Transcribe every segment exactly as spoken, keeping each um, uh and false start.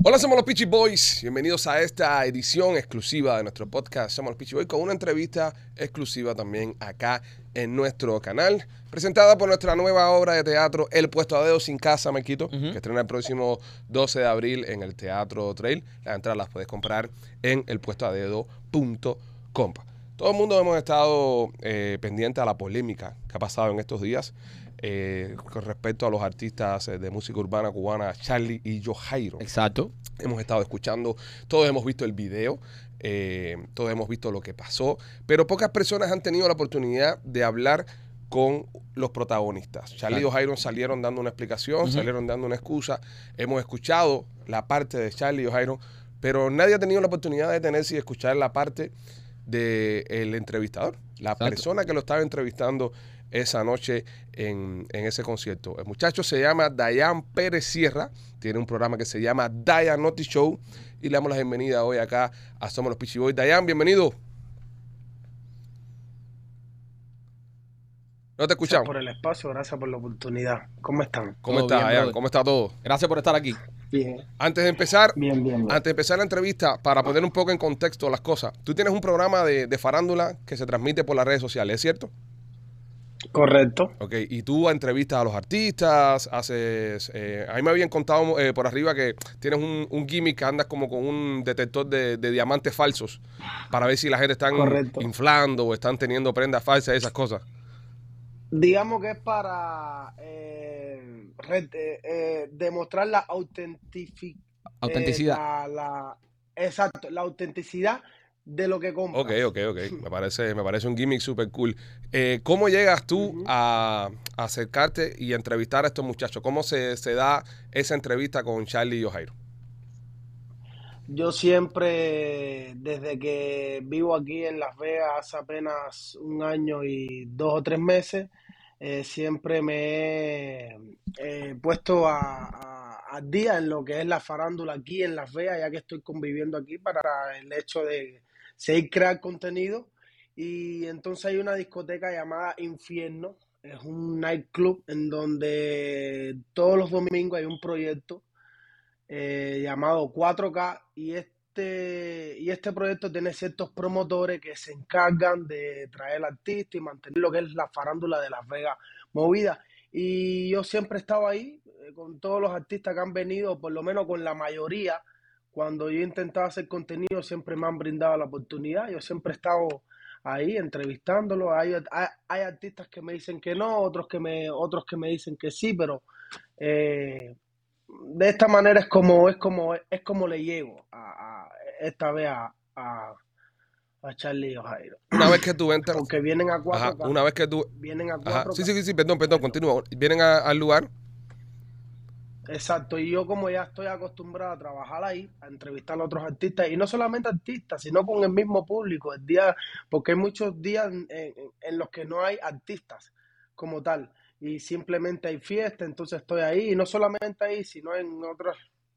Hola, somos los Peachy Boys. Bienvenidos a esta edición exclusiva de nuestro podcast Somos los Peachy Boys, con una entrevista exclusiva también acá en nuestro canal, presentada por nuestra nueva obra de teatro El Puesto a Dedo Sin Casa, Marquito, uh-huh. que estrena el próximo doce de abril en el Teatro Trail. Las entradas las puedes comprar en el puesto a dedo punto com. Todo el mundo hemos estado eh, pendientes a la polémica que ha pasado en estos días eh, con respecto a los artistas de música urbana cubana Charlie y Yojairo. Exacto. Hemos estado escuchando, todos hemos visto el video, eh, todos hemos visto lo que pasó, pero pocas personas han tenido la oportunidad de hablar con los protagonistas. Charlie y Yojairo salieron dando una explicación, uh-huh. salieron dando una excusa. Hemos escuchado la parte de Charlie y Yojairo, pero nadie ha tenido la oportunidad de detenerse y escuchar la parte del entrevistador, la Exacto. persona que lo estaba entrevistando esa noche en, en ese concierto. El muchacho se llama Dayan Pérez Sierra, tiene un programa que se llama Dayan Noti Show y le damos la bienvenida hoy acá a Somos los Peachy Boys. Dayan, bienvenido. No te escuchamos. Gracias por el espacio, gracias por la oportunidad. ¿Cómo están? ¿Cómo está, Dayan? ¿Cómo está todo? Gracias por estar aquí. Bien. Antes de empezar, bien, bien, bien. antes de empezar la entrevista, para poner un poco en contexto las cosas, tú tienes un programa de, de farándula que se transmite por las redes sociales, ¿es cierto? Correcto. Ok, y tú entrevistas a los artistas, haces... Eh, a mí me habían contado eh, por arriba que tienes un, un gimmick que andas como con un detector de, de diamantes falsos para ver si la gente está inflando o están teniendo prendas falsas y esas cosas. Digamos que es para eh, red, eh, eh, demostrar la autentific, autenticidad. Eh, la, la, exacto, la autenticidad de lo que compras. Ok, ok, ok. Me parece, me parece un gimmick súper cool. Eh, ¿Cómo llegas tú uh-huh. a, a acercarte y a entrevistar a estos muchachos? ¿Cómo se, se da esa entrevista con Charlie y Yojairo? Yo siempre, desde que vivo aquí en Las Vegas hace apenas un año y dos o tres meses, eh, siempre me he eh, puesto a, a, a día en lo que es la farándula aquí en Las Vegas, ya que estoy conviviendo aquí, para el hecho de seguir crear contenido. Y entonces hay una discoteca llamada Infierno, es un nightclub en donde todos los domingos hay un proyecto Eh, llamado cuatro K y este, y este proyecto tiene ciertos promotores que se encargan de traer al artista y mantener lo que es la farándula de Las Vegas movida. Y yo siempre he estado ahí eh, con todos los artistas que han venido, por lo menos con la mayoría. Cuando yo he intentado hacer contenido siempre me han brindado la oportunidad. Yo siempre he estado ahí entrevistándolos. Hay, hay, hay artistas que me dicen que no, otros que me, otros que me dicen que sí, pero eh, de esta manera es como es como es como le llego a, a esta vez a, a, a Charlie y Yojairo. Una vez que tú entras, porque vienen a cuatro K, ajá, una vez que tú vienen a cuatro K. Sí, sí, sí, perdón, perdón, continúa. Vienen a, al lugar. Exacto, y yo como ya estoy acostumbrado a trabajar ahí, a entrevistar a otros artistas, y no solamente artistas, sino con el mismo público, el día, porque hay muchos días en, en, en los que no hay artistas como tal, y simplemente hay fiesta, entonces estoy ahí, y no solamente ahí, sino en otros,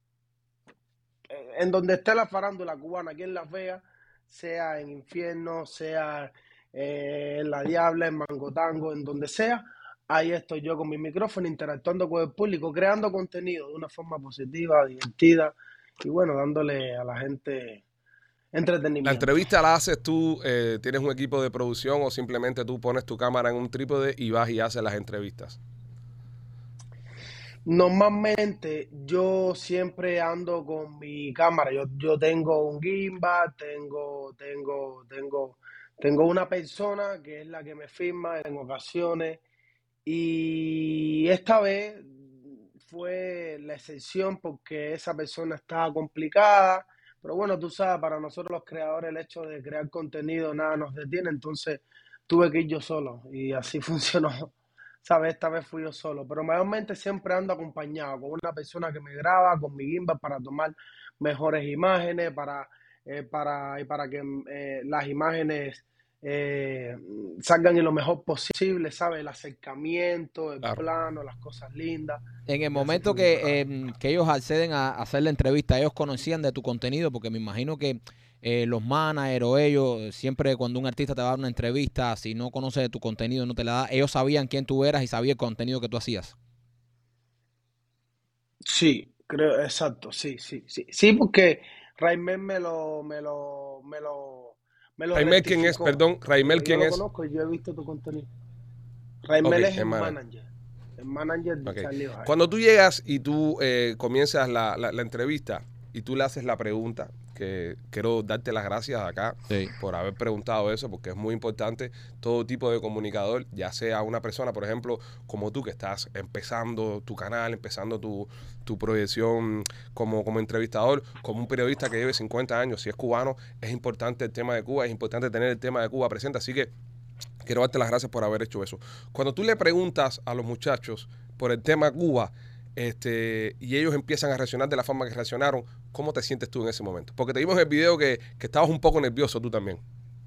en donde esté la farándula cubana, aquí en Las Vegas, sea en Infierno, sea eh, en La Diabla, en Mangotango, en donde sea, ahí estoy yo con mi micrófono interactuando con el público, creando contenido de una forma positiva, divertida, y bueno, dándole a la gente entretenimiento. ¿La entrevista la haces tú, eh, tienes un equipo de producción o simplemente tú pones tu cámara en un trípode y vas y haces las entrevistas? Normalmente yo siempre ando con mi cámara, yo, yo tengo un gimbal, tengo, tengo, tengo, tengo una persona que es la que me filma en ocasiones, y esta vez fue la excepción porque esa persona estaba complicada, pero bueno, tú sabes, para nosotros los creadores el hecho de crear contenido nada nos detiene, entonces tuve que ir yo solo y así funcionó. ¿Sabes? Esta vez fui yo solo, pero mayormente siempre ando acompañado con una persona que me graba, con mi gimbal para tomar mejores imágenes, para, eh, para, y para que eh, las imágenes eh, salgan en lo mejor posible, ¿sabes? El acercamiento, el Claro. plano, las cosas lindas. En el momento que, eh, que ellos acceden a hacer la entrevista, ellos conocían de tu contenido, porque me imagino que eh, los managers o ellos, siempre cuando un artista te va a dar una entrevista, si no conoce de tu contenido, no te la da, ellos sabían quién tú eras y sabían el contenido que tú hacías. Sí, Creo, exacto, sí, sí, sí. Sí, porque Raimel me lo, me lo, me lo, me lo Raimel, ¿quién es? rectificó. Perdón, Raimel, Porque yo ¿quién lo es? conozco y yo he visto tu contenido. Ok, Raimel es el hermana. manager. El manager de Ok. Charlie O'Hara. Cuando tú llegas y tú eh, comienzas la, la- la entrevista y tú le haces la pregunta, que quiero darte las gracias acá Sí. por haber preguntado eso, porque es muy importante todo tipo de comunicador, ya sea una persona, por ejemplo, como tú que estás empezando tu canal, empezando tu, tu proyección como, como entrevistador, como un periodista que lleve cincuenta años, si es cubano, es importante el tema de Cuba, es importante tener el tema de Cuba presente, así que quiero darte las gracias por haber hecho eso. Cuando tú le preguntas a los muchachos por el tema Cuba, este, y ellos empiezan a reaccionar de la forma que reaccionaron, ¿cómo te sientes tú en ese momento? Porque te vimos en el video que, que estabas un poco nervioso tú también.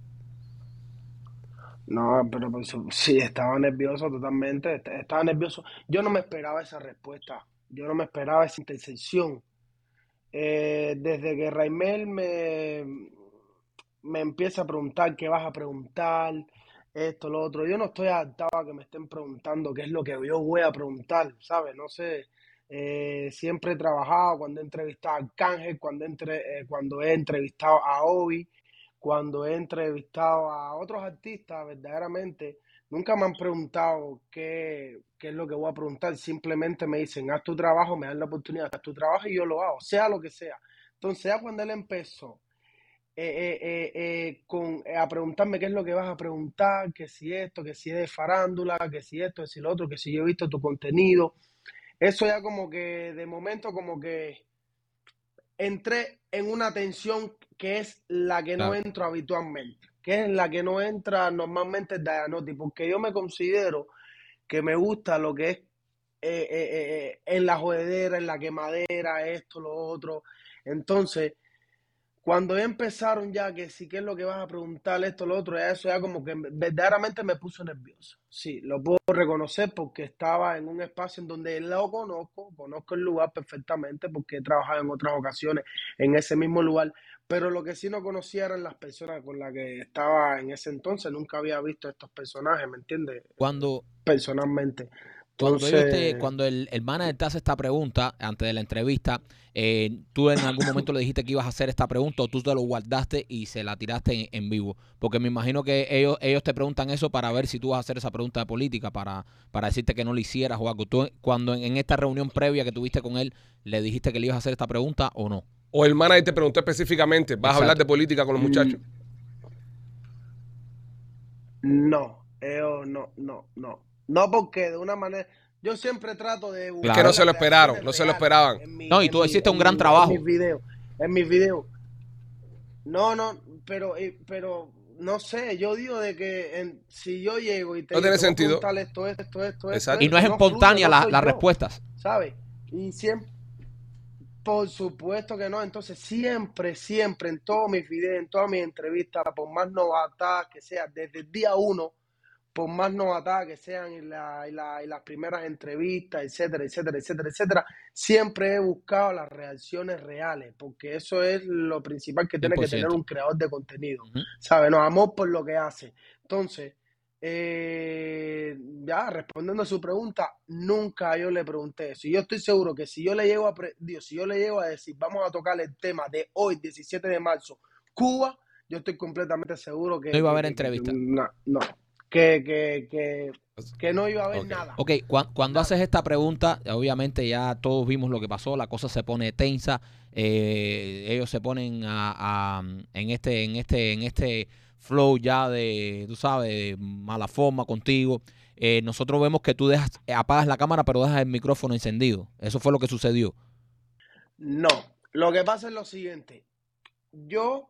No, pero pues, sí, estaba nervioso totalmente. est- Estaba nervioso. Yo no me esperaba esa respuesta. Yo no me esperaba esa intercesión. Eh, desde que Raimel me, me empieza a preguntar qué vas a preguntar, esto, lo otro, yo no estoy adaptado a que me estén preguntando qué es lo que yo voy a preguntar, ¿sabes? No sé. Eh, siempre he trabajado cuando he entrevistado a Arcángel, cuando, entre, eh, cuando he entrevistado a Obi, cuando he entrevistado a otros artistas, verdaderamente. Nunca me han preguntado qué, qué es lo que voy a preguntar, simplemente me dicen, haz tu trabajo, me dan la oportunidad, haz tu trabajo y yo lo hago, sea lo que sea. Entonces, ya cuando él empezó eh, eh, eh, eh, con, eh, a preguntarme qué es lo que vas a preguntar, que si esto, que si es de farándula, que si esto, que si lo otro, que si yo he visto tu contenido, eso ya como que de momento como que entré en una tensión que es la que no Claro. entro habitualmente, que es la que no entra normalmente el Dianotti, porque yo me considero que me gusta lo que es eh, eh, eh, en la jodedera, en la quemadera, esto, lo otro. Entonces, cuando ya empezaron ya que sí, qué es lo que vas a preguntar, esto, lo otro, ya eso ya como que verdaderamente me puso nervioso. Sí, lo puedo reconocer porque estaba en un espacio en donde lo conozco, conozco el lugar perfectamente porque he trabajado en otras ocasiones en ese mismo lugar, pero lo que sí no conocía eran las personas con las que estaba en ese entonces, nunca había visto estos personajes, ¿me entiendes? Cuando, Personalmente. Cuando ellos te, Entonces, cuando el, el manager te hace esta pregunta antes de la entrevista, eh, tú en algún momento le dijiste que ibas a hacer esta pregunta o tú te lo guardaste y se la tiraste en, en vivo. Porque me imagino que ellos, ellos te preguntan eso para ver si tú vas a hacer esa pregunta de política, para, para decirte que no lo hicieras o algo. Tú, cuando en, en esta reunión previa que tuviste con él, le dijiste que le ibas a hacer esta pregunta o no. O el manager te preguntó específicamente, ¿vas a hablar de Exacto. política con los muchachos? mm, no, yo no, no, no. No porque de una manera, yo siempre trato de Es que no buscar Claro. se las lo esperaron, reacciones no se lo reales esperaban. en mi, No, y en tú mi, hiciste un en gran mi, en mis trabajo. videos, en mis videos. No, no, pero, eh, pero no sé, yo digo de que en- si yo llego y te No digo, tiene te voy a sentido. preguntar esto, esto, esto, esto, Y Exacto. no es esto, no fluye, espontánea no la- soy las yo, respuestas. ¿sabes? Y siempre, por supuesto que no. Entonces, siempre, siempre, en todos mis videos, en todas mis entrevistas, por más novatas que sea, desde el día uno, por más novatas que sean y, la, y, la, y las primeras entrevistas, etcétera, etcétera, etcétera, etcétera, siempre he buscado las reacciones reales, porque eso es lo principal que cien tiene por que tener ciento. un creador de contenido, Ujú. ¿sabes? No, amor por lo que hace. Entonces, eh, ya respondiendo a su pregunta, nunca yo le pregunté eso. Y yo estoy seguro que si yo le llego a, pre- Dios, si yo le llego a decir, vamos a tocar el tema de hoy, diecisiete de marzo, Cuba, yo estoy completamente seguro No que, iba a que, haber que, que- que entrevista. no, no, que, que, que, que no iba a haber Ok. nada, Ok, cua- cuando haces nada. esta pregunta, obviamente ya todos vimos lo que pasó, la cosa se pone tensa, eh, ellos se ponen a, a- en este, en este, en este flow ya de, tú sabes, de mala forma contigo. Eh, nosotros vemos que tú dejas, apagas la cámara, pero dejas el micrófono encendido. Eso fue lo que sucedió. No, lo que pasa es lo siguiente, yo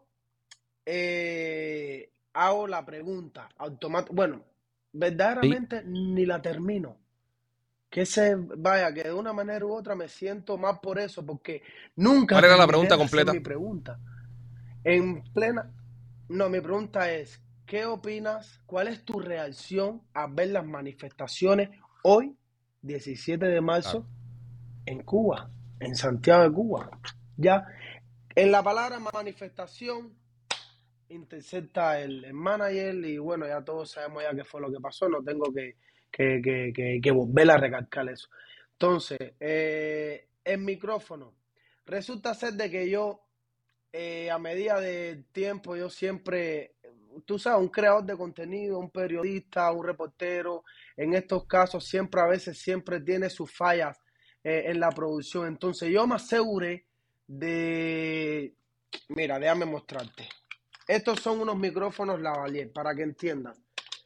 eh, hago la pregunta automática, bueno, ¿Sí? verdaderamente ni la termino. Que se vaya, que de una manera u otra me siento mal por eso, porque nunca ¿Cuál era la terminé pregunta de hacer completa? mi pregunta. En plena, no, mi pregunta es, ¿qué opinas? ¿Cuál es tu reacción a ver las manifestaciones hoy, diecisiete de Claro. marzo, en Cuba, en Santiago de Cuba? Ya, en la palabra manifestación intercepta el, el manager y bueno, ya todos sabemos ya qué fue lo que pasó, no tengo que, que, que, que, que volver a recalcar eso. Entonces, eh, el micrófono. Resulta ser de que yo, eh, a medida del tiempo, yo siempre, tú sabes, un creador de contenido, un periodista, un reportero, en estos casos siempre a veces siempre tiene sus fallas eh, en la producción. Entonces yo me aseguré de, mira, déjame mostrarte. Estos son unos micrófonos lavalier, para que entiendan.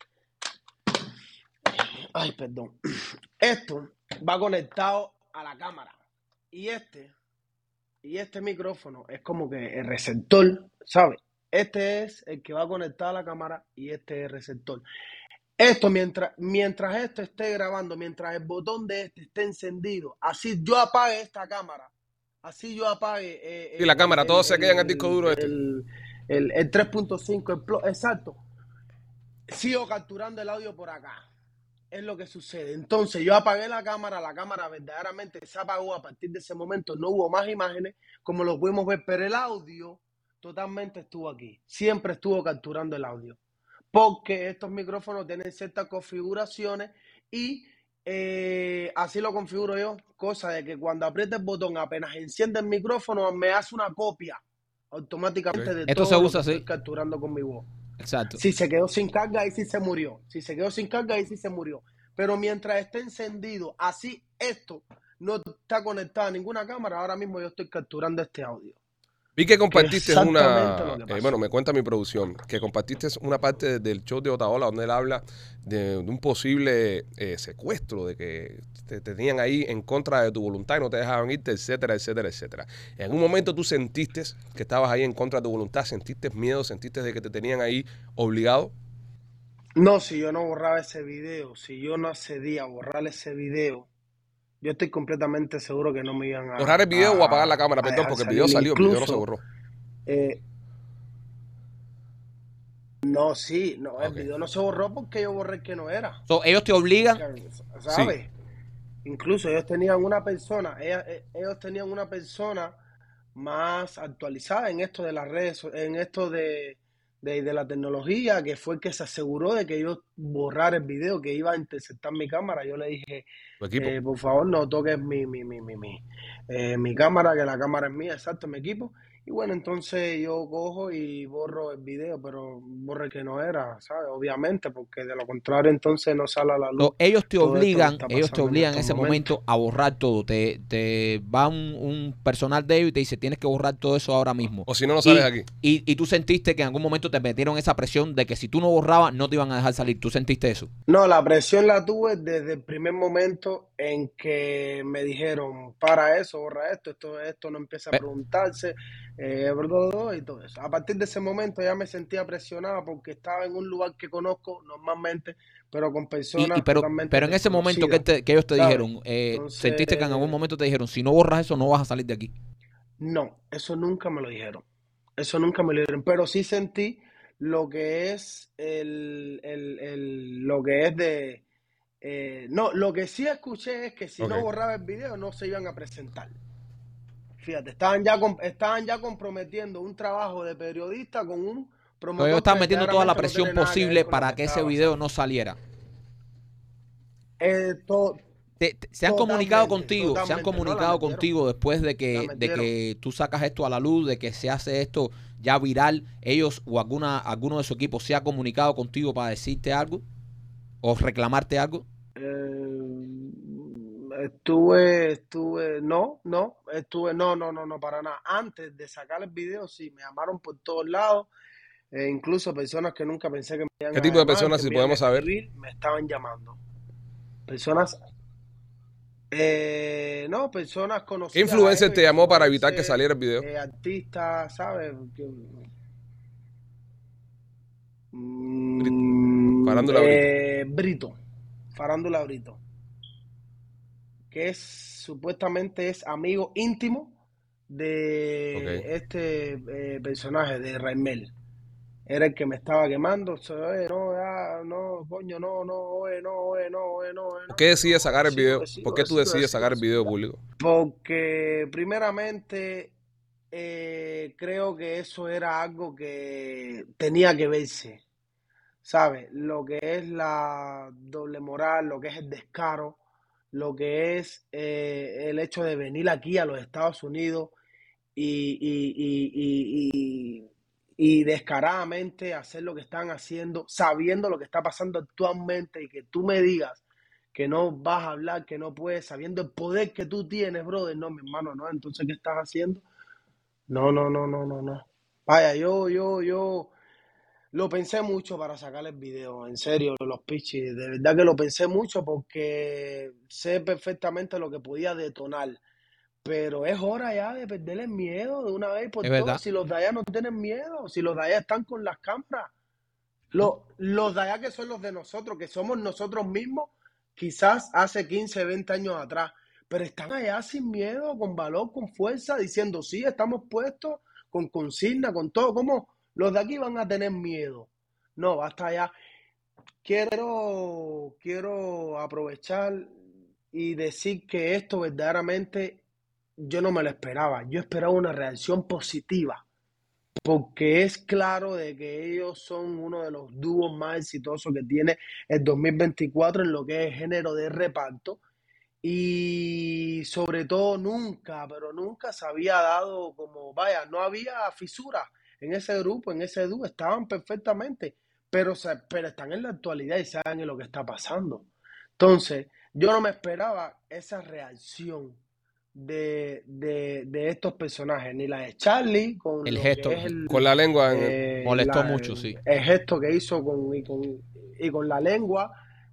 Ay, perdón. Esto va conectado a la cámara. Y este, y este micrófono es como que el receptor, ¿sabes? Este es el que va conectado a la cámara y este es el receptor. Esto, mientras, mientras esto esté grabando, mientras el botón de este esté encendido, así yo apague esta cámara, así yo apague eh, Y la el, cámara, el, todo se el, queda en el disco duro este. el, el, el tres punto cinco, el plo- exacto. Sigo capturando el audio por acá. Es lo que sucede. Entonces yo apagué la cámara, la cámara verdaderamente se apagó. A partir de ese momento no hubo más imágenes, como lo pudimos ver, pero el audio totalmente estuvo aquí. Siempre estuvo capturando el audio. Porque estos micrófonos tienen ciertas configuraciones y eh, así lo configuro yo. Cosa de que cuando apriete el botón, apenas enciende el micrófono, me hace una copia automáticamente Ok. de Esto se todo lo usa que estoy así. capturando con mi voz. Exacto. Si se quedó sin carga, ahí sí se murió. Si se quedó sin carga, ahí sí se murió. Pero mientras esté encendido, así esto no está conectado a ninguna cámara, ahora mismo yo estoy capturando este audio. Vi que Que es compartiste exactamente una, lo que eh, pasó. bueno, me cuenta mi producción, que compartiste una parte del show de Otaola donde él habla de, de un posible eh, secuestro, de que te, te tenían ahí en contra de tu voluntad y no te dejaban irte, etcétera, etcétera, etcétera. En un momento tú sentiste que estabas ahí en contra de tu voluntad, sentiste miedo, sentiste de que te tenían ahí obligado. No, si yo no borraba ese video, si yo no accedía a borrar ese video, yo estoy completamente seguro que no me iban a, Borrar el video o apagar a, la cámara, a perdón, dejar porque el video salir. salió, el video no se Incluso, borró. eh, no, sí, no, el Ok. video no se borró porque yo borré el que no era. So, ellos te obligan. ¿Sabes? Sí. Incluso ellos tenían una persona, ella- eh, ellos tenían una persona más actualizada en esto de las redes, so- en esto de, de, de la tecnología, que fue el que se aseguró de que yo borrara el video, que iba a interceptar mi cámara. Yo le dije, Tu equipo. eh, por favor, no toques mi, mi, mi, mi, mi, eh, mi cámara, que la cámara es mía, exacto, mi equipo. Y bueno, entonces yo cojo y borro el video, pero borro el que no era, ¿sabes? Obviamente, porque de lo contrario entonces no sale a la luz So, ellos te todo esto que obligan, está ellos te pasando en obligan en estos ese momentos. momento a borrar todo. Te, te va un, un personal de ellos y te dice, tienes que borrar todo eso ahora mismo. O si no, no Y, sales de aquí. y, y tú sentiste que en algún momento te metieron esa presión de que si tú no borrabas, no te iban a dejar salir. ¿Tú sentiste eso? No, la presión la tuve desde el primer momento en que me dijeron, para eso, borra esto, esto, esto no empieza a Pe- preguntarse, eh, bla, bla, bla, y todo eso. A partir de ese momento ya me sentía presionada porque estaba en un lugar que conozco normalmente, pero con Y, y personas pero, totalmente pero en ese momento que, desconocidas, te- que ellos te ¿sabes? dijeron, eh, Entonces, sentiste que en algún momento te dijeron, si no borras eso, no vas a salir de aquí. no, eso nunca me lo dijeron. Eso nunca me lo dijeron. Pero sí sentí lo que es el, el, el- lo que es de eh, no, lo que sí escuché es que si no Ok. borraba el video no se iban a presentar. Fíjate, estaban ya, com- estaban ya comprometiendo un trabajo de periodista con un So, ellos promotor que están metiendo toda la verdaderamente no presión tiene nada que ver posible con lo para que que ese estaba video pasando. no saliera. Eh, to- Te- te- se han comunicado totalmente, contigo, se han totalmente. No la comunicado metieron, contigo después de la que, de metieron. que tú sacas esto a la luz, de que se hace esto ya viral. Ellos o alguna, alguno de su equipo se ha comunicado contigo para decirte algo o reclamarte algo. Eh, estuve, estuve, no, no, estuve, no, no, no, no, para nada. Antes de sacar el video, sí, me llamaron por todos lados. Eh, incluso personas que nunca pensé que me iban ¿Qué a tipo de llamar, personas, que si me iban a podemos saber? escribir, me estaban llamando. Personas, eh, no, personas ¿Qué conocidas a influencer ellos, te llamó para evitar que influencers, saliera el video? eh, artistas, ¿sabes? Que- Mm, Farándula Brito. eh, Brito, Farándula Brito, que es supuestamente es amigo íntimo de Ok. este eh, personaje de Raimel. Era el que me estaba quemando. O sea, "Oye, no, ya, no, coño, no, no, oye, no, oye, no, oye, no, oye, ¿Por no". qué Y decides yo, sacar el sigo, video? ¿Por sigo, qué tú sigo, decides sigo, sacar el video sigo. público? Porque primeramente eh, creo que eso era algo que tenía que verse, ¿sabes? Lo que es la doble moral, lo que es el descaro, lo que es eh, el hecho de venir aquí a los Estados Unidos y, y, y, y, y, y descaradamente hacer lo que están haciendo, sabiendo lo que está pasando actualmente y que tú me digas que no vas a hablar, que no puedes, sabiendo el poder que tú tienes, brother. No, mi hermano, no. Entonces, ¿qué estás haciendo? No, no, no, no, no, no. Vaya, yo, yo, yo lo pensé mucho para sacar el video, en serio, los pitches. De verdad que lo pensé mucho porque sé perfectamente lo que podía detonar. Pero es hora ya de perder el miedo de una vez por Es todas. verdad. Si los de allá no tienen miedo, si los de allá están con las cámaras, los, los de allá que son los de nosotros, que somos nosotros mismos, quizás hace quince, veinte años atrás, pero están allá sin miedo, con valor, con fuerza, diciendo sí, estamos puestos, con consigna, con todo. ¿Cómo los de aquí van a tener miedo? No, basta ya. Quiero, quiero aprovechar y decir que esto verdaderamente yo no me lo esperaba. Yo esperaba una reacción positiva, porque es claro de que ellos son uno de los dúos más exitosos que tiene el dos mil veinticuatro en lo que es género de reparto. Y sobre todo nunca, pero nunca se había dado como, vaya, no había fisuras en ese grupo, en ese dúo, estaban perfectamente, pero, se- pero están en la actualidad y saben lo que está pasando. Entonces, yo no me esperaba esa reacción de, de, de estos personajes, ni la de Charlie, con El lo que gesto es el, Con la lengua en el- eh, molestó la- mucho, sí. el gesto que hizo con, y, con, y con la lengua,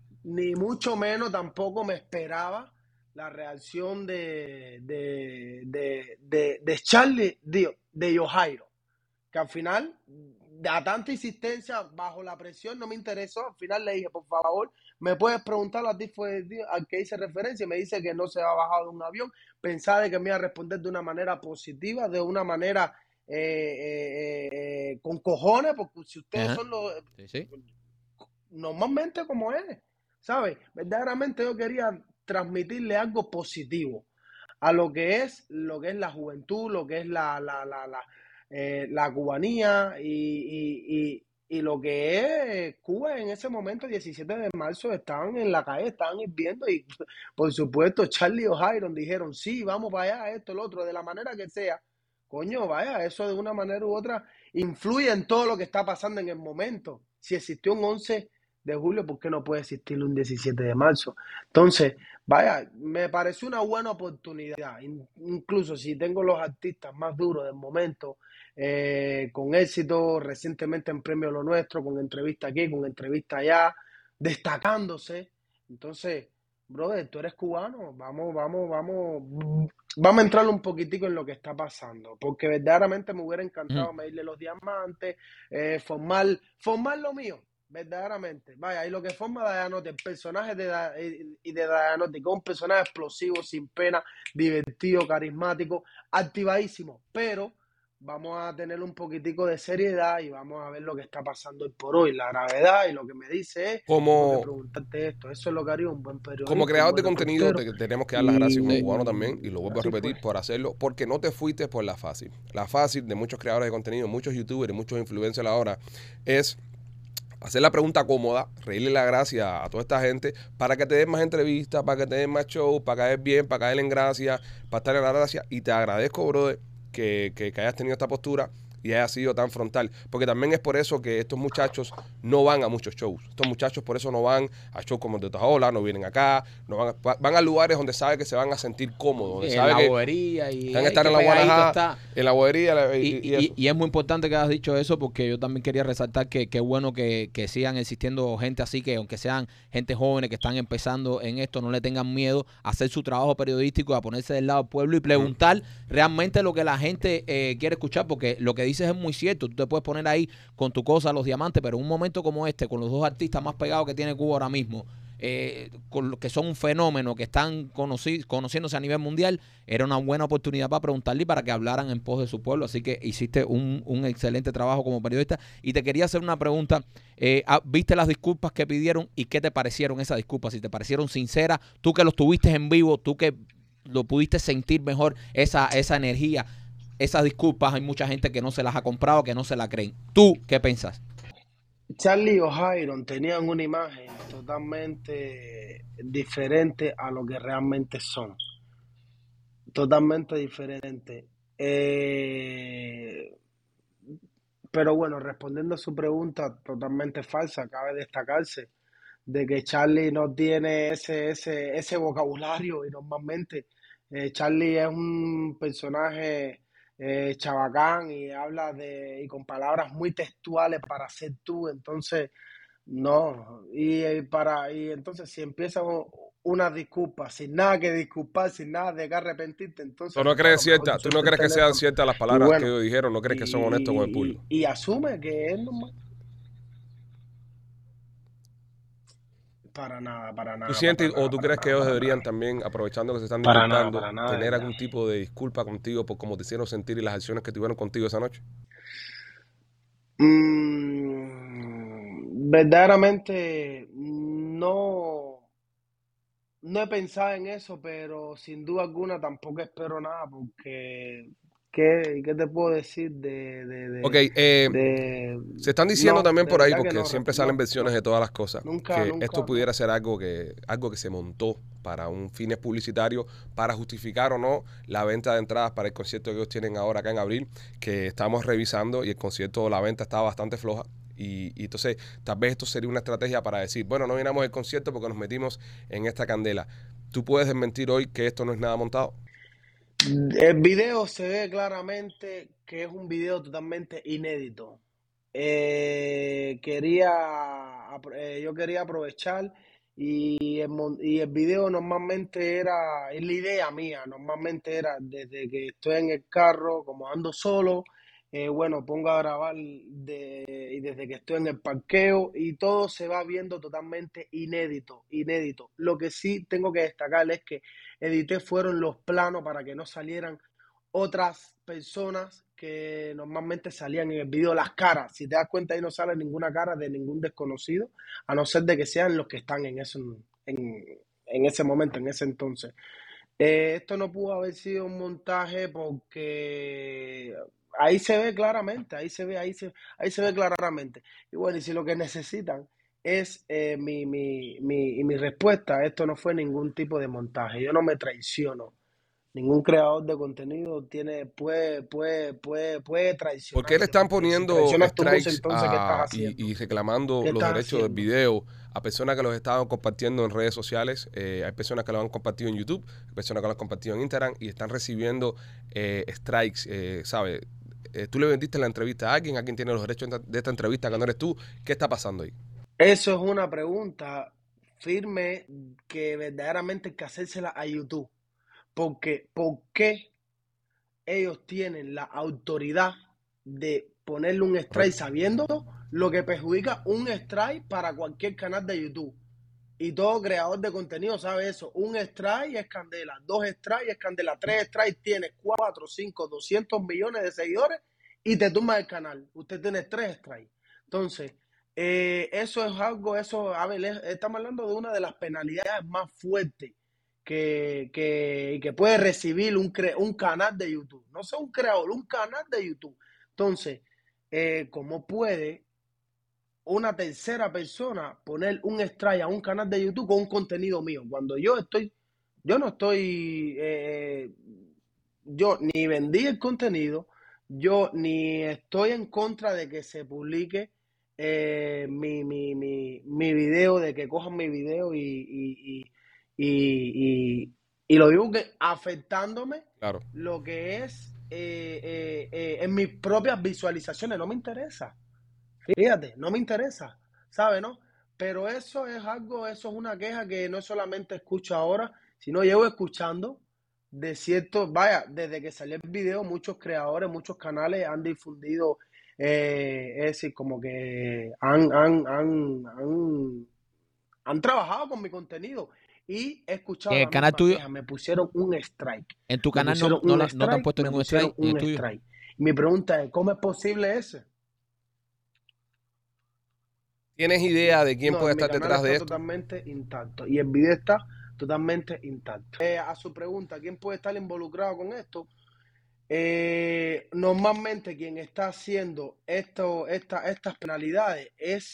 ni mucho menos tampoco me esperaba la reacción de, de, de, de, de Charlie, de, de Yojairo, que al final, a tanta insistencia, bajo la presión, no me interesó. Al final le dije, por favor, me puedes preguntar a ti, fue al que hice referencia, y me dice que no se ha bajado de un avión. Pensaba de que me iba a responder de una manera positiva, de una manera eh, eh, eh, con cojones, porque si ustedes Ajá. son los, Sí, sí. normalmente como es, ¿sabes? Verdaderamente yo quería transmitirle algo positivo a lo que es, lo que es la juventud, lo que es la, la, la, la, eh, la cubanía y, y, y, y lo que es Cuba en ese momento, diecisiete de marzo, estaban en la calle, estaban hirviendo y por supuesto Charlie o Jairon dijeron, sí, vamos para allá, esto, lo otro, de la manera que sea. Coño, vaya, eso de una manera u otra influye en todo lo que está pasando en el momento. Si existió un once de julio, ¿por qué no puede existir un diecisiete de marzo? Entonces, vaya, me pareció una buena oportunidad. In- incluso si tengo los artistas más duros del momento, eh, con éxito recientemente en Premio Lo Nuestro, con entrevista aquí, con entrevista allá, destacándose. Entonces, brother, tú eres cubano, vamos, vamos, vamos, vamos a entrar un poquitico en lo que está pasando, porque verdaderamente me hubiera Ujú. encantado medirle los diamantes, eh, formar, formar lo mío. Verdaderamente, vaya, y lo que forma Dayanote, el personaje de, Da- y y de Dayanote, que es un personaje explosivo, sin pena, divertido, carismático, activadísimo, pero vamos a tener un poquitico de seriedad y vamos a ver lo que está pasando hoy por hoy, la gravedad, y lo que me dice es, tengo que como, preguntarte esto, eso es lo que haría un buen como periodista, un creador de buen contenido, reportero, te tenemos que dar las gracias como Sí. cubano también, y y lo vuelvo a así repetir, fue. por hacerlo, porque no te fuiste por la fácil. La fácil de muchos creadores de contenido, muchos youtubers y muchos influencers ahora es hacer la pregunta cómoda, reírle la gracia a toda esta gente para que te den más entrevistas, para que te den más shows, para caer bien, para caer en gracia, para estar en la gracia. Y te agradezco, brother, que, que, que hayas tenido esta postura y hayas sido tan frontal. Porque también es por eso que estos muchachos no van a muchos shows. Estos muchachos por eso no van a shows como el de Otaola, no vienen acá, no van a, van a lugares donde saben que se van a sentir cómodos, donde En saben la que bobería y van a ay, estar qué en la pegadito Guanajá, está. en la bobería y, Y, y- y y- eso. y es muy importante que hayas dicho eso porque yo también quería resaltar que qué bueno que, que sigan existiendo gente así, que aunque sean gente jóvenes que están empezando en esto, no le tengan miedo a hacer su trabajo periodístico, a ponerse del lado del pueblo y preguntar realmente lo que la gente eh, quiere escuchar, porque lo que dices es muy cierto. Tú te puedes poner ahí con tu cosa, los diamantes, pero en un momento como este, con los dos artistas más pegados que tiene Cuba ahora mismo, eh, con lo que son un fenómeno, que están conoci- conociéndose a nivel mundial, era una buena oportunidad para preguntarle y para que hablaran en pos de su pueblo. Así que hiciste un, un excelente trabajo como periodista. Y te quería hacer una pregunta. Eh, ah, ¿viste las disculpas que pidieron y qué te parecieron esas disculpas? Si te parecieron sinceras, tú que los tuviste en vivo, tú que lo pudiste sentir mejor, esa, esa energía, esas disculpas, hay mucha gente que no se las ha comprado, que no se la creen. ¿Tú qué piensas? Charlie o Jairon tenían una imagen totalmente diferente a lo que realmente son. Totalmente diferente. Eh, pero bueno, respondiendo a su pregunta, totalmente falsa, cabe destacarse de que Charlie no tiene ese, ese, ese vocabulario y normalmente eh, Charlie es un personaje eh, chabacán y habla de y con palabras muy textuales para ser tú, entonces no, y, eh, para y entonces si empiezas una disculpa sin nada que disculpar, sin nada de que arrepentirte, entonces ¿Tú no hermano, crees mejor cierta, tú tú no suelta el crees que sean teléfono ciertas las y palabras que bueno, ellos dijeron? ¿No crees que son honestos con el y, público? y, y asume que es normal. Para nada, para ¿Tú nada, para sientes o nada, tú para crees que nada, ellos para deberían nada. también, aprovechando que se están Para nada, disculpando, para nada, de tener verdad. algún tipo de disculpa contigo por cómo te hicieron sentir y las acciones que tuvieron contigo esa noche? Mm, verdaderamente no, no he pensado en eso, pero sin duda alguna tampoco espero nada, porque ¿qué, qué te puedo decir de, de, Ok, de, eh, de- se están diciendo no, también de por ahí, verdad que porque no, siempre resp- salen no, versiones no, de todas las cosas, nunca, que esto nunca, no. pudiera ser algo que, algo que se montó para un fines publicitarios, para justificar o no la venta de entradas para el concierto que ellos tienen ahora acá en abril, que estamos revisando y el concierto, la venta estaba bastante floja. Y, y entonces tal vez esto sería una estrategia para decir, bueno, no llenamos el concierto porque nos metimos en esta candela. ¿Tú puedes desmentir hoy que esto no es nada montado? El video se ve claramente que es un video totalmente inédito. Eh, quería, apro- eh, yo quería aprovechar y el, mon- y el video normalmente era, es la idea mía, normalmente era desde que estoy en el carro, como ando solo, eh, bueno, pongo a grabar de, y desde que estoy en el parqueo y todo se va viendo totalmente inédito, inédito. Lo que sí tengo que destacar es que edité fueron los planos para que no salieran otras personas que normalmente salían en el video, las caras. Si te das cuenta, ahí no sale ninguna cara de ningún desconocido, a no ser de que sean los que están en ese, en, en ese momento, en ese entonces. Eh, esto no pudo haber sido un montaje porque ahí se ve claramente, ahí se ve, ahí se, ahí se ve claramente. Y bueno, y si lo que necesitan es eh, mi, mi, mi, y mi respuesta, esto no fue ningún tipo de montaje. Yo no me traiciono. Ningún creador de contenido tiene, puede, puede, puede, puede ¿Por qué le traicionarse, están porque si poniendo traicionas tu musa, strikes entonces, ¿qué estás a- y, haciendo? y reclamando ¿Qué los estás derechos del haciendo? video a personas que los estaban compartiendo en redes sociales? Eh, hay personas que lo han compartido en YouTube, hay personas que lo han compartido en Instagram y están recibiendo eh, strikes, eh, ¿sabes? Eh, tú le vendiste la entrevista a alguien, alguien tiene los derechos de esta de esta entrevista que no eres tú. ¿Qué está pasando ahí? Eso es una pregunta firme que verdaderamente hay que hacérsela a YouTube. Porque, ¿por qué ellos tienen la autoridad de ponerle un strike Correcto. sabiendo lo que perjudica un strike para cualquier canal de YouTube? Y todo creador de contenido sabe eso. Un strike es candela, dos strikes es candela, tres strikes tienes cuatro, cinco, doscientos millones de seguidores y te tumba el canal. Usted tiene tres strikes. Entonces, eh, eso es algo, eso, a ver, estamos hablando de una de las penalidades más fuertes que, que, que puede recibir un, cre, un canal de YouTube. No sé un creador, un canal de YouTube. Entonces, eh, ¿cómo puede una tercera persona poner un strike a un canal de YouTube con un contenido mío? Cuando yo estoy, yo no estoy, eh, yo ni vendí el contenido, yo ni estoy en contra de que se publique eh, mi, mi, mi, mi video, de que cojan mi video y, y, y, y, y, y lo divulguen afectándome Claro. lo que es eh, eh, eh, en mis propias visualizaciones. No me interesa. Fíjate, no me interesa, ¿sabe, no? Pero eso es algo, eso es una queja que no solamente escucho ahora, sino llevo escuchando de ciertos, vaya, desde que salió el video, muchos creadores, muchos canales han difundido, eh, es decir, como que han, han, han, han, han trabajado con mi contenido y he Y escuchado en el la canal misma tuyo, queja, me pusieron un strike, en tu me canal no, pusieron no, un la- no te han strike, puesto me ningún pusieron strike en el un tuyo. strike. Y mi pregunta es, ¿cómo es posible eso? ¿Tienes idea de quién No, puede en mi estar canal detrás de está esto? totalmente intacto y el video está totalmente intacto. Eh, a su pregunta, ¿quién puede estar involucrado con esto? Eh, normalmente quien está haciendo esto, esta, estas penalidades es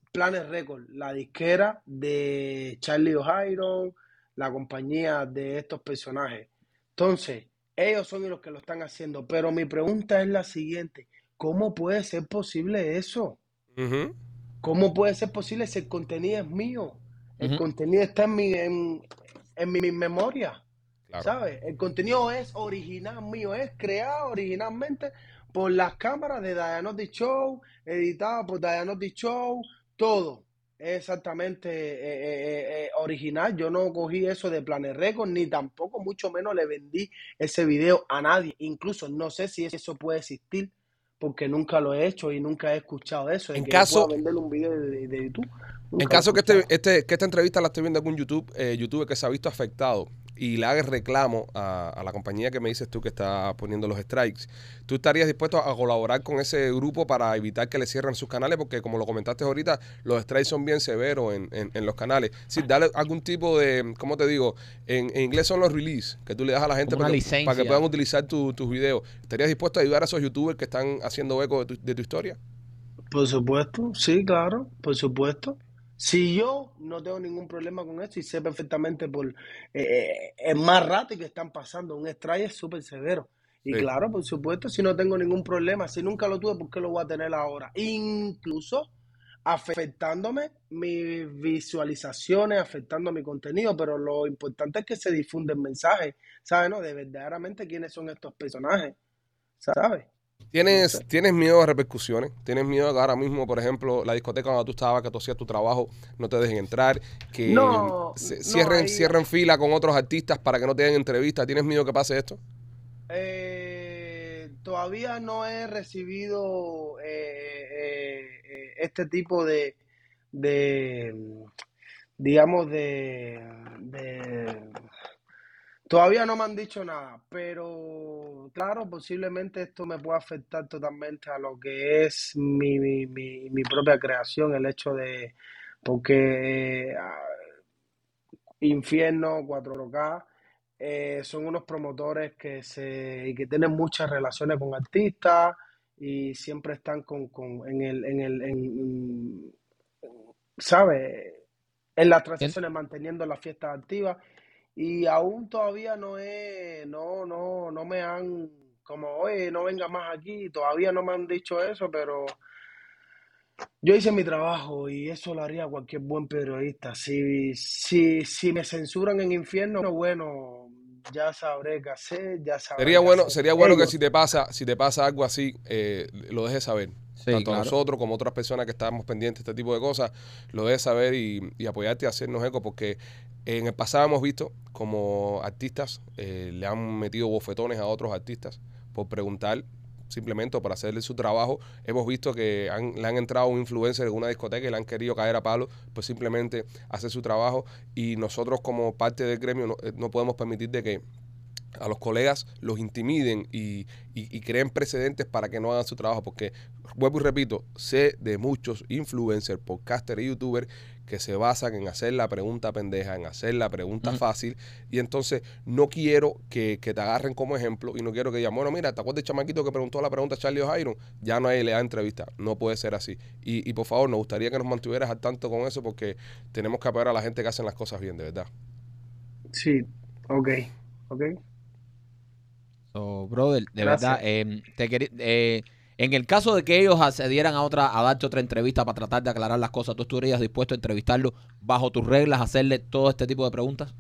Planet Record, la disquera de Charlie O'Hairon, la compañía de estos personajes. Entonces, ellos son los que lo están haciendo. Pero mi pregunta es la siguiente: ¿cómo puede ser posible eso? Ujú. ¿Cómo puede ser posible si el contenido es mío? El Ujú. contenido está en mi, en, en mi, mi memoria, Claro. ¿sabes? El contenido es original mío, es creado originalmente por las cámaras de Dianotti Show, editado por Dianotti Show, todo es exactamente eh, eh, eh, original. Yo no cogí eso de Planet Record, ni tampoco, mucho menos le vendí ese video a nadie. Incluso no sé si eso puede existir, porque nunca lo he hecho y nunca he escuchado eso, de En que yo pueda caso, vender un video de, de YouTube. En Nunca lo he caso que, este, escuchado. este, que esta entrevista la esté viendo algún YouTube, eh, youtuber que se ha visto afectado y le haga reclamo a, a la compañía que me dices tú que está poniendo los strikes, ¿tú estarías dispuesto a colaborar con ese grupo para evitar que le cierren sus canales? Porque como lo comentaste ahorita, los strikes son bien severos en, en, en los canales. Sí, dale algún tipo de, ¿cómo te digo? En, en inglés son los release, que tú le das a la gente Como una para que, para que licencia. puedan utilizar tu- tus videos. ¿Estarías dispuesto a ayudar a esos youtubers que están haciendo eco de tu, de tu historia? Por supuesto, sí, claro, por supuesto. Si yo no tengo ningún problema con esto y sé perfectamente por eh, eh, el más rato que están pasando, un strike es súper severo. Y Sí. claro, por supuesto, si no tengo ningún problema, si nunca lo tuve, ¿por qué lo voy a tener ahora? Incluso afectándome mis visualizaciones, afectando mi contenido, pero lo importante es que se difunde el mensaje, ¿sabes? ¿No? De verdaderamente quiénes son estos personajes, ¿sabes? No ¿Tienes, sé. tienes miedo a repercusiones? ¿Tienes miedo a que ahora mismo, por ejemplo, la discoteca donde tú estabas, que tú hacías tu trabajo, no te dejen entrar? Que No, se- no, cierren, ahí, cierren fila con otros artistas para que no te den entrevistas. ¿Tienes miedo que pase esto? Eh, todavía no he recibido eh, eh, eh, este tipo de, de, digamos, de, de- Todavía no me han dicho nada, pero claro, posiblemente esto me pueda afectar totalmente a lo que es mi, mi, mi, mi propia creación, el hecho de, porque eh, Infierno, cuatro K, eh, son unos promotores que se y que tienen muchas relaciones con artistas y siempre están con, con en el, en el, en, ¿sabe? En las ¿Entiendes? transacciones manteniendo las fiestas activas y aún todavía no he, no, no, no me han como, oye, no venga más aquí, todavía no me han dicho eso, pero yo hice mi trabajo y eso lo haría cualquier buen periodista. Si, si, si me censuran en Infierno, bueno, ya sabré qué hacer, ya sabré Sería qué bueno, hacer sería bueno que ellos. si te pasa, si te pasa algo así, eh, lo dejes saber. Sí, Tanto a claro. nosotros como a otras personas que estamos pendientes de este tipo de cosas, lo dejes saber y, y apoyarte y hacernos eco, porque en el pasado hemos visto como artistas eh, le han metido bofetones a otros artistas por preguntar simplemente o para hacerle su trabajo. Hemos visto que han- le han entrado un influencer en una discoteca y le han querido caer a palo, pues simplemente hacer su trabajo y nosotros como parte del gremio no, eh, no podemos permitir de que a los colegas los intimiden y, y- y creen precedentes para que no hagan su trabajo, porque vuelvo y repito, sé de muchos influencers, podcasters y youtubers que se basan en hacer la pregunta pendeja, en hacer la pregunta Ujú. fácil, y entonces no quiero que, que te agarren como ejemplo y no quiero que digan, bueno, mira, ¿te acuerdas del chamaquito que preguntó la pregunta a Charlie O'Hairon? Ya no hay le da entrevista, no puede ser así. Y, y por favor, nos gustaría que nos mantuvieras al tanto con eso porque tenemos que apoyar a la gente que hacen las cosas bien, de verdad. Sí, ok, ok, So, brother, de verdad, gracias. eh, te quería- eh, en el caso de que ellos accedieran a otra, a darte otra entrevista para tratar de aclarar las cosas, ¿tú estarías dispuesto a entrevistarlo bajo tus reglas, hacerle todo este tipo de preguntas?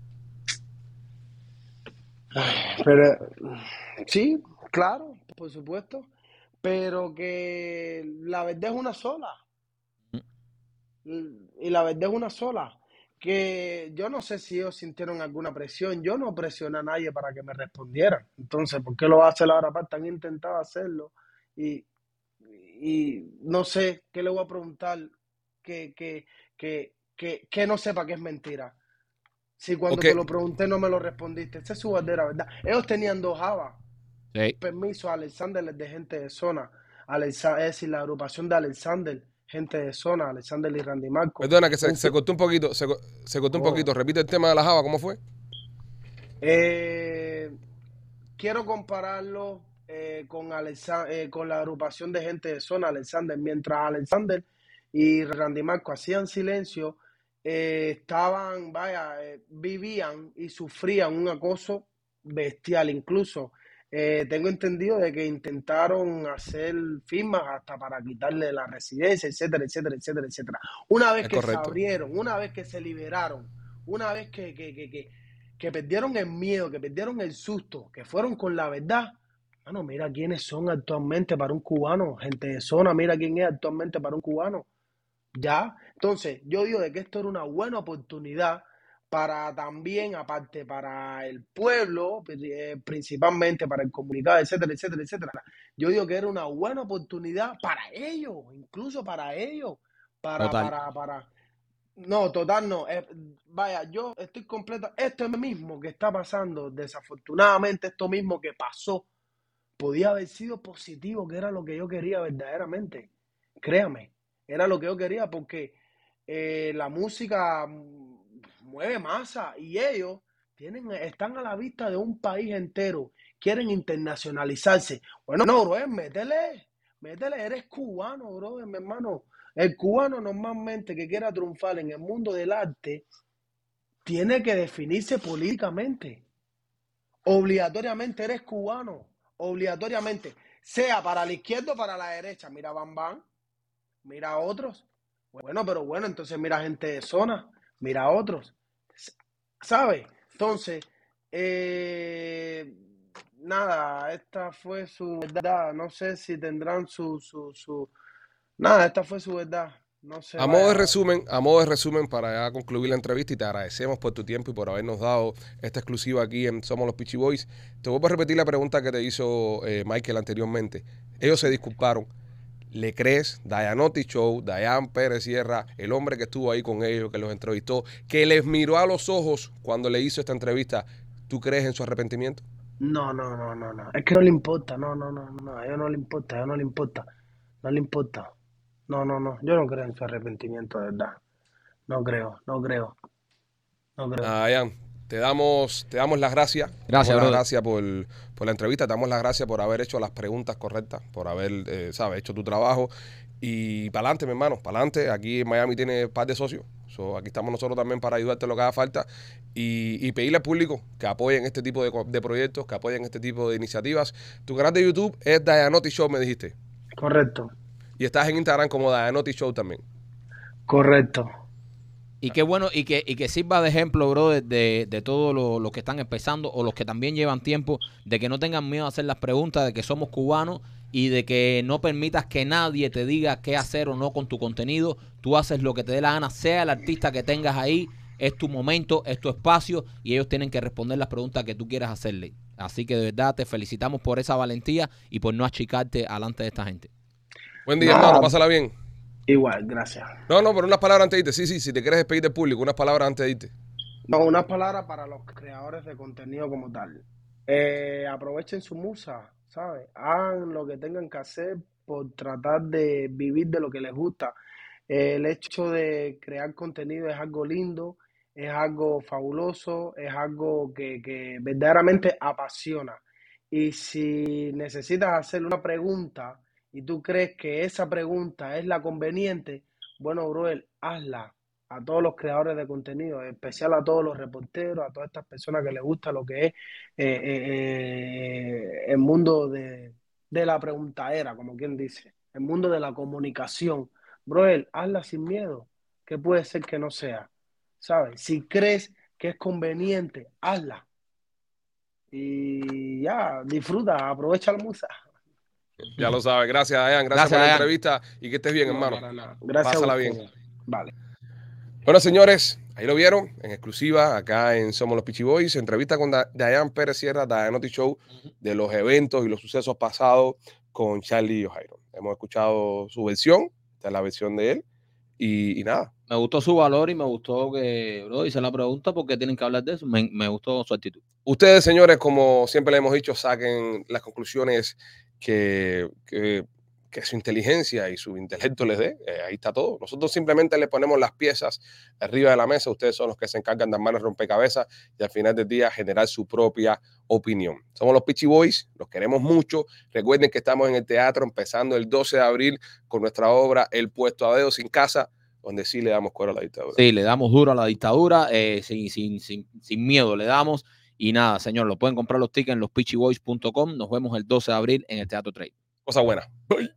Pero sí, claro, por supuesto, pero que la verdad es una sola. Mm. Y la verdad es una sola, que yo no sé si ellos sintieron alguna presión, yo no presioné a nadie para que me respondieran, entonces, ¿por qué lo va a hacer ahora? Parte han intentado hacerlo y, y no sé qué le voy a preguntar que, que, que, que, que no sepa que es mentira. Si cuando Ok, te lo pregunté no me lo respondiste, esa es su bandera, ¿verdad? Ellos tenían dos Javas, Sí. permiso a Alexander es de gente de zona, Alexa, es decir, la agrupación de Alexander, gente de zona, Alexander y Randy Marco. perdona que se, Un se fi- cortó un poquito, se, co- se cortó un oh. poquito. Repite el tema de la Java, ¿cómo fue? Eh, quiero compararlo eh, con, Alexa- eh, con la agrupación de gente de zona, Alexander, mientras Alexander y Randy Marco hacían silencio, eh, estaban, vaya, eh, vivían y sufrían un acoso bestial. Incluso eh, tengo entendido de que intentaron hacer firmas hasta para quitarle la residencia, etcétera, etcétera, etcétera, etcétera. Una vez Es que se correcto. abrieron, una vez que se liberaron, una vez que, que, que, que, que perdieron el miedo, que perdieron el susto, que fueron con la verdad, bueno, mira quiénes son actualmente para un cubano, gente de zona, mira quién es actualmente para un cubano. ¿Ya? Entonces, yo digo de que esto era una buena oportunidad para también, aparte para el pueblo, eh, principalmente para el comunicado, etcétera, etcétera, etcétera. Yo digo que era una buena oportunidad para ellos, incluso para ellos, para, Total. para, para. No, total no. Eh, vaya, yo estoy completa. Esto mismo que está pasando, desafortunadamente, esto mismo que pasó, podía haber sido positivo, que era lo que yo quería verdaderamente. Créame, era lo que yo quería porque eh, la música mueve masa y ellos tienen, están a la vista de un país entero, quieren internacionalizarse. Bueno, no, bro, métele, métele, eres cubano, bro, mi hermano. El cubano normalmente que quiera triunfar en el mundo del arte tiene que definirse políticamente. Obligatoriamente eres cubano, obligatoriamente, sea para la izquierda o para la derecha. Mira Bam Bam, mira a otros. Bueno, pero bueno, entonces mira gente de zona, mira a otros. ¿Sabes? Entonces, eh, nada, esta fue su verdad. No sé si tendrán su, su, su... Nada, esta fue su verdad. No sé, A modo de vaya. resumen, a modo de resumen para ya concluir la entrevista y te agradecemos por tu tiempo y por habernos dado esta exclusiva aquí en Somos los Peachy Boys. Te vuelvo a repetir la pregunta que te hizo eh, Michael anteriormente. Ellos se disculparon. ¿Le crees? Dianotti Show, Dayan Pérez Sierra, el hombre que estuvo ahí con ellos, que los entrevistó, que les miró a los ojos cuando le hizo esta entrevista, ¿tú crees en su arrepentimiento? No, no, no, no, no. Es que no le importa, no, no, no, no. A ellos no le importa, a ellos no le importa. No le importa. No, no, no. Yo no creo en su arrepentimiento, de verdad. No creo, no creo, no creo. Ah, Dayan, te damos, te damos las gracias. Gracias, Te damos las brother. gracias por, por la entrevista, te damos las gracias por haber hecho las preguntas correctas, por haber, eh, sabes, hecho tu trabajo. Y para adelante, mi hermano, para adelante. Aquí en Miami tiene un par de socios. So, aquí estamos nosotros también para ayudarte en lo que haga falta. Y, y pedirle al público que apoyen este tipo de, co- de proyectos, que apoyen este tipo de iniciativas. Tu canal de YouTube es Dianotti Show, me dijiste. Correcto, Y estás en Instagram como Dianotti Show también. correcto. Y qué bueno, y que, y que sirva de ejemplo, bro, de, de, de todos los los que están empezando o los que también llevan tiempo, de que no tengan miedo a hacer las preguntas, de que somos cubanos y de que no permitas que nadie te diga qué hacer o no con tu contenido. Tú haces lo que te dé la gana, sea el artista que tengas ahí, es tu momento, es tu espacio y ellos tienen que responder las preguntas que tú quieras hacerle. Así que de verdad te felicitamos por esa valentía y por no achicarte delante de esta gente. Buen día, Nada, hermano. Pásala bien. igual, gracias. No, no, pero unas palabras antes de irte. Sí, sí, si te quieres despedir del público, unas palabras antes de irte. No, unas palabras para los creadores de contenido como tal. Eh, aprovechen su musa, ¿sabes? Hagan lo que tengan que hacer por tratar de vivir de lo que les gusta. Eh, el hecho de crear contenido es algo lindo, es algo fabuloso, es algo que, que verdaderamente apasiona. Y si necesitas hacer una pregunta y tú crees que esa pregunta es la conveniente, bueno, brother, hazla a todos los creadores de contenido, en especial a todos los reporteros, a todas estas personas que les gusta lo que es eh, eh, eh, el mundo de, de la preguntadera, como quien dice, el mundo de la comunicación. Brother, hazla sin miedo, que puede ser que no sea, ¿sabes? Si crees que es conveniente, hazla. Y ya, disfruta, aprovecha la musa. Ya lo sabes. Gracias, Dayan. Gracias, Gracias, por la Dayan. entrevista y que estés bien, No, hermano. para nada. Gracias a Pásala bien. ustedes. Vale. Bueno, señores, ahí lo vieron en exclusiva acá en Somos los Peachy Boys. Entrevista con Da- Dayan Pérez Sierra, Dianotti Show, de los eventos y los sucesos pasados con Charlie y Jairo. Hemos escuchado su versión, esta es la versión de él. Y, y nada, Me gustó su valor y me gustó que, bro, hice la pregunta porque tienen que hablar de eso. Me, me gustó su actitud. ustedes, señores, como siempre le hemos dicho, saquen las conclusiones que, que, que su inteligencia y su intelecto les dé. Eh, ahí está todo. Nosotros simplemente le ponemos las piezas arriba de la mesa. Ustedes son los que se encargan de armar el rompecabezas y al final del día generar su propia opinión. Somos los Peachy Boys, los queremos mucho. Recuerden que estamos en el teatro empezando el doce de abril con nuestra obra El Puesto a Dedo Sin Casa, donde sí le damos cuero a la dictadura. Sí, le damos duro a la dictadura, eh, sin, sin, sin, sin miedo le damos. Y nada, señor, lo pueden comprar los tickets en los peachy boys punto com. Nos vemos el doce de abril en el Teatro Trade. Cosa buena.